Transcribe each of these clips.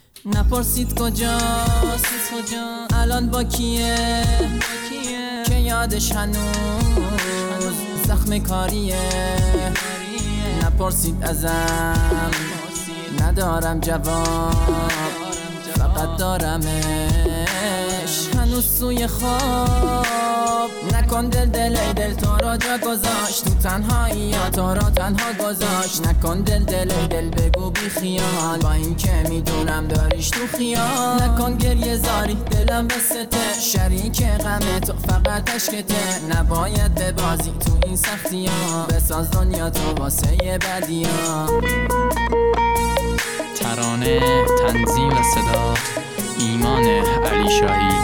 نپرسید کجاست الان با کیه که یادش هنوز زخم کاریه. نپرسید ازم ندارم جواب، فقط دارمش هنوز سوی خواب. نکن دل تو را جا گذاشت، تو تنهایی یا تو را تنها گذاشت. نکن دل بگو بی خیال، با این که میدونم داریش تو خیال. نکن گریه زاری دلم بسته، شریک غم تو فقط عشقته. نباید ببازی تو این سختی ها، بساز دنیا تو واسه بدی ها. ترانه، تنظیم و صدا ایمان علی شاهی.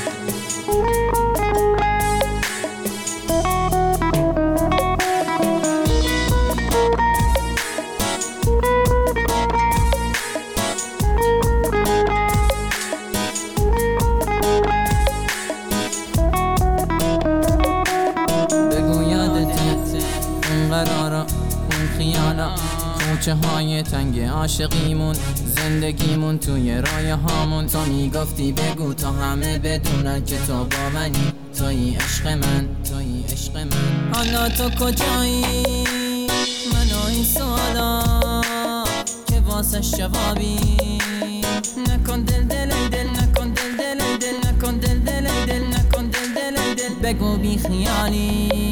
بگو یادته اون قرارا، اون خیالا، کوچه های تنگ عاشقیمون، زندگیمون توی رایه هامون. تو میگفتی بگو تا همه بدونن که تو با منی، توی عشق من، توی عشق من. حالا تو کجایی؟ منو این سوالا که واسش جوابی. نکن دل نکن دل نکن دل نکن دل بگو بی خیالی.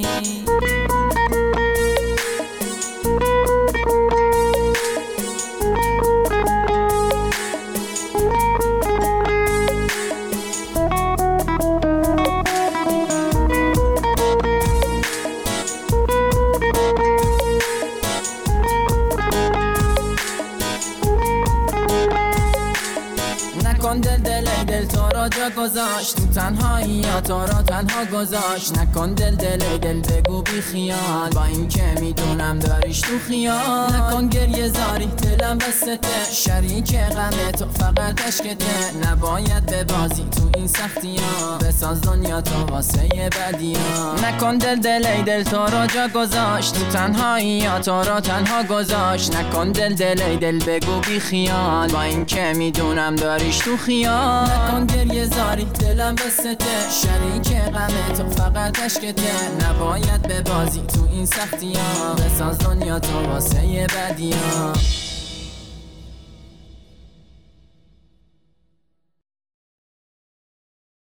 نکن دل تو را جا گذاشت، تو تنهایی یا تو را تنها گذاشت. نکن دل بگو بی خیال، با این که میدونم داریش تو خیال. نکن گریه زاری دلم بسته، شریک غم تو فقط عشقته. نباید ببازی تو این سختی ها، بساز دنیا تو واسه بدی ها. نکن دل تو را جا گذاشت، تو تنهایی یا تو را تنها گذاشت. نکن دل بگو بی خیال، با این که میدونم داریش تو خیال. نکن گریه زاری دلم بسته، شریک غم تو فقط عشقته. نباید ببازی تو این سختی ها، بساز دنیا تو واسه بدی ها.